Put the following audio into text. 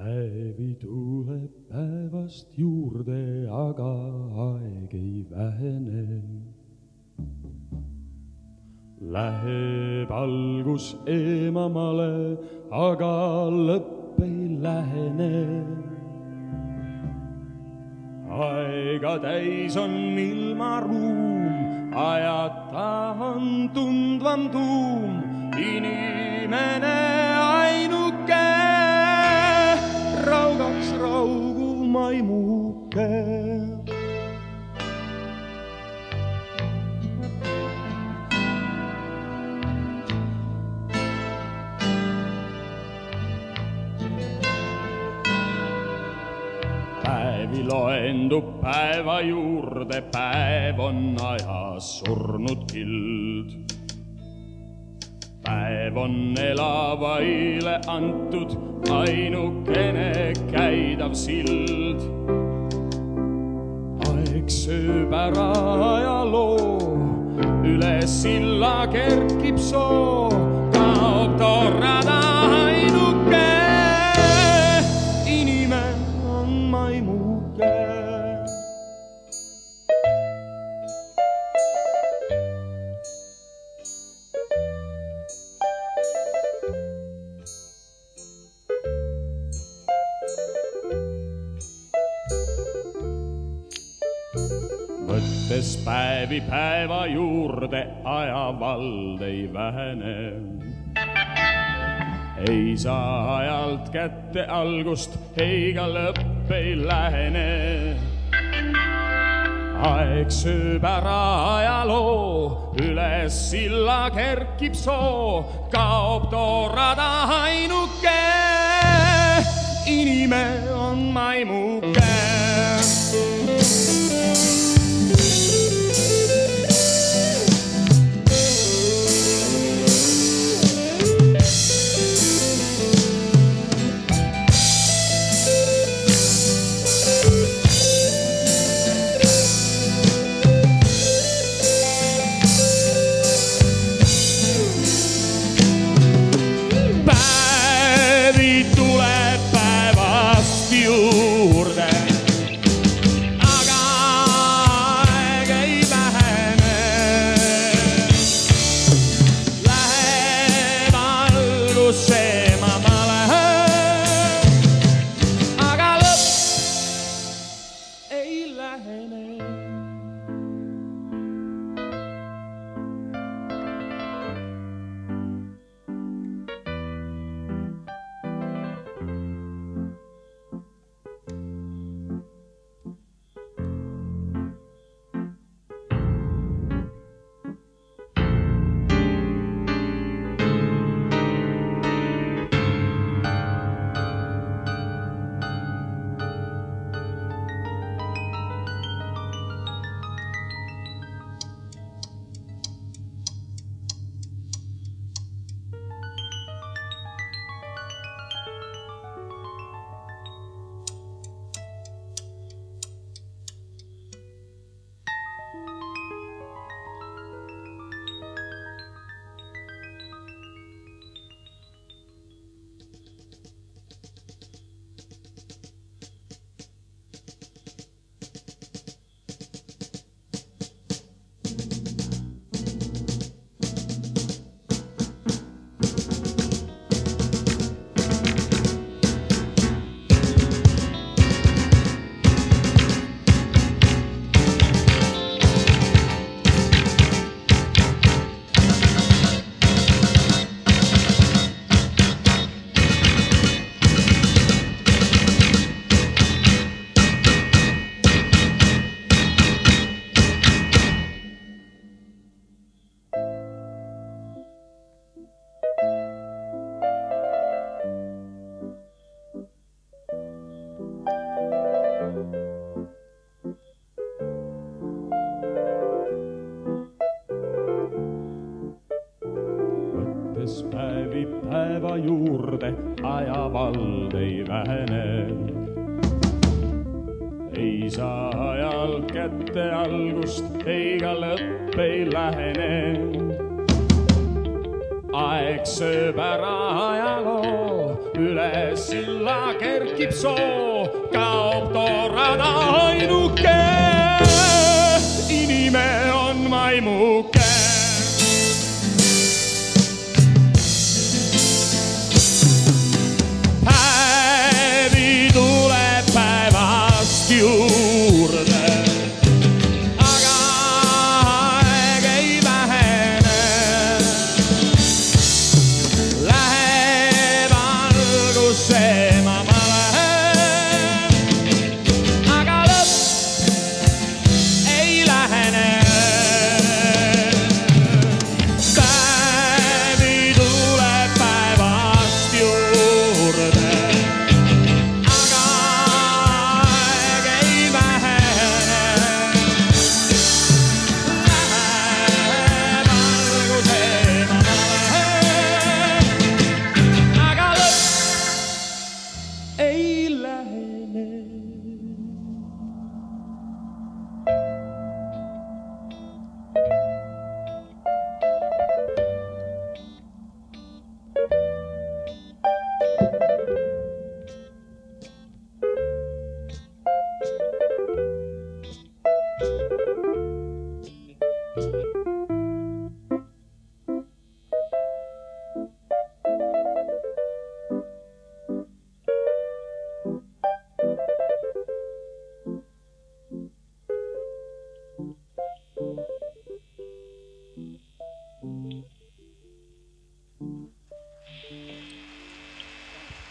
Päevi tuleb päevast juurde, aga aeg ei vähene. Läheb algus eemamale, aga lõpp ei lähene. Aega täis on ilmaruum, ajata on tundvam tuum, inimene ainuke, raugaks rauguv maimuke. Päevi loendub päeva juurde, päev on ajas surnud kild. Päev on elavaile antud, ainukene käidav sild. Aeg sööb ära ajaloo, üle silla kerkib soo, kaob torrada ainuke, inimene on maimuke. Võttes päevi päeva juurde, ajavald ei vähene. Ei saa ajalt kätte algust, eiga lõpp ei lähene. Aeg sööb ära ajaloo, üles silla kerkib soo, kaob torrada ainuke, inimene on maimuke. Päevi päeva juurde, ajavald ei vähene. Ei saa ajalt kätte algust, eiga lõpp ei lähene. Aeg sööb ära ajaloo, üle silla kerkib soo, kaob toorada ainuke. Inime on maimuke. Päevi tuleb päevast juurde, aga aeg ei vähene. Läheb alguse ma lähen, aga lõpp ei lähene. Päevi tuleb päevast juurde, aga aeg ei vähene. Läheb alguse ma lähen, aga lõpp ei lähene.